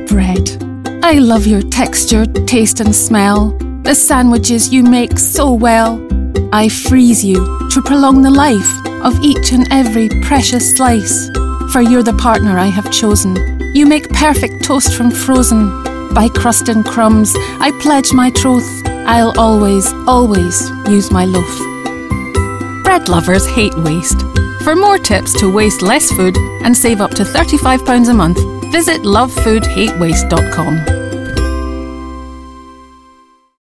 bread. I love your texture, taste and smell. The sandwiches you make so well. I freeze you to prolong the life of each and every precious slice. For you're the partner I have chosen. You make perfect toast from frozen. By crust and crumbs, I pledge my troth. I'll always, always use my loaf. Bread lovers hate waste. For more tips to waste less food and save up to £35 a month, visit lovefoodhatewaste.com.